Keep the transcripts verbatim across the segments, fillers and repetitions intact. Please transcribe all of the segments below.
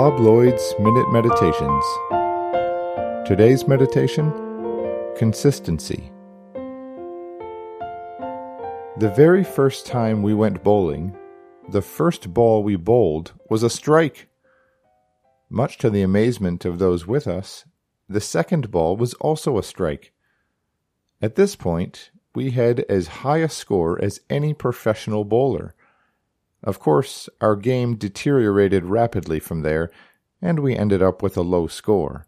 Bob Lloyd's Minute Meditations. Today's meditation, consistency. The very first time we went bowling, the first ball we bowled was a strike. Much to the amazement of those with us, the second ball was also a strike. At this point, we had as high a score as any professional bowler. Of course, our game deteriorated rapidly from there, and we ended up with a low score.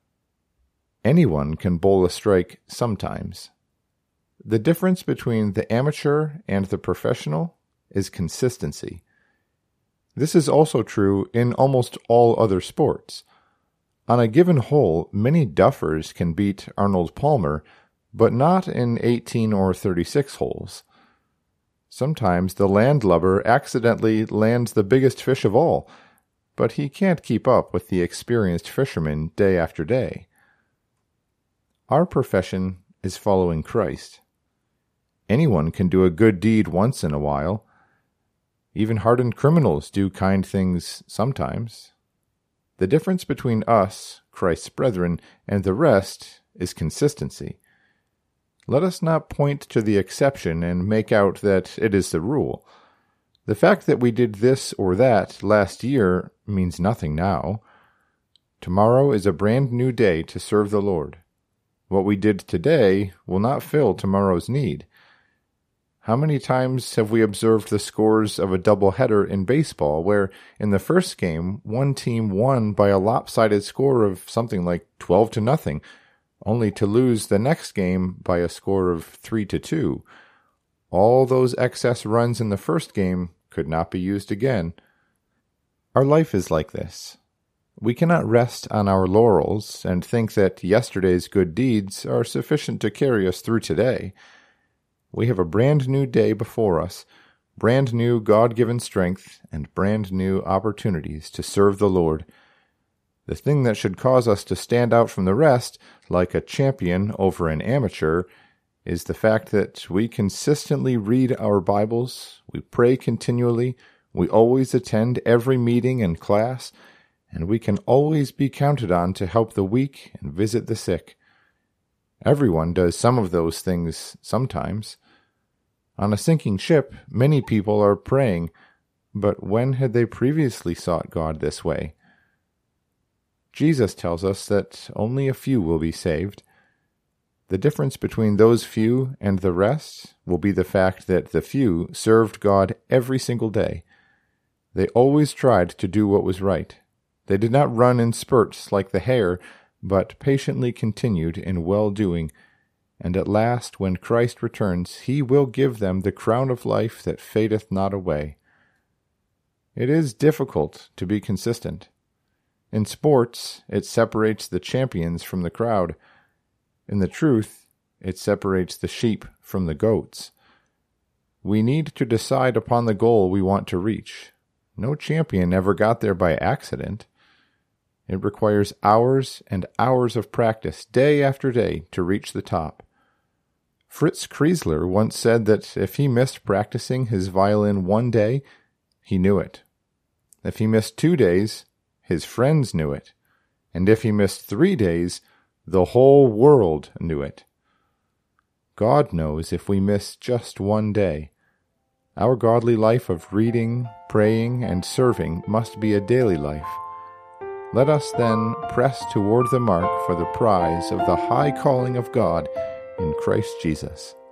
Anyone can bowl a strike sometimes. The difference between the amateur and the professional is consistency. This is also true in almost all other sports. On a given hole, many duffers can beat Arnold Palmer, but not in eighteen or thirty-six holes. Sometimes the landlubber accidentally lands the biggest fish of all, but he can't keep up with the experienced fisherman day after day. Our profession is following Christ. Anyone can do a good deed once in a while. Even hardened criminals do kind things sometimes. The difference between us, Christ's brethren, and the rest is consistency. Let us not point to the exception and make out that it is the rule. The fact that we did this or that last year means nothing now. Tomorrow is a brand new day to serve the Lord. What we did today will not fill tomorrow's need. How many times have we observed the scores of a doubleheader in baseball where, in the first game, one team won by a lopsided score of something like twelve to nothing, only to lose the next game by a score of three to two. All those excess runs in the first game could not be used again. Our life is like this. We cannot rest on our laurels and think that yesterday's good deeds are sufficient to carry us through today. We have a brand new day before us, brand new God-given strength, and brand new opportunities to serve the Lord. The thing that should cause us to stand out from the rest, like a champion over an amateur, is the fact that we consistently read our Bibles, we pray continually, we always attend every meeting and class, and we can always be counted on to help the weak and visit the sick. Everyone does some of those things sometimes. On a sinking ship, many people are praying, but when had they previously sought God this way? Jesus tells us that only a few will be saved. The difference between those few and the rest will be the fact that the few served God every single day. They always tried to do what was right. They did not run in spurts like the hare, but patiently continued in well-doing, and at last, when Christ returns, he will give them the crown of life that fadeth not away. It is difficult to be consistent. In sports, it separates the champions from the crowd. In the truth, it separates the sheep from the goats. We need to decide upon the goal we want to reach. No champion ever got there by accident. It requires hours and hours of practice, day after day, to reach the top. Fritz Kreisler once said that if he missed practicing his violin one day, he knew it. If he missed two days, his friends knew it, and if he missed three days, the whole world knew it. God knows if we miss just one day. Our godly life of reading, praying, and serving must be a daily life. Let us then press toward the mark for the prize of the high calling of God in Christ Jesus.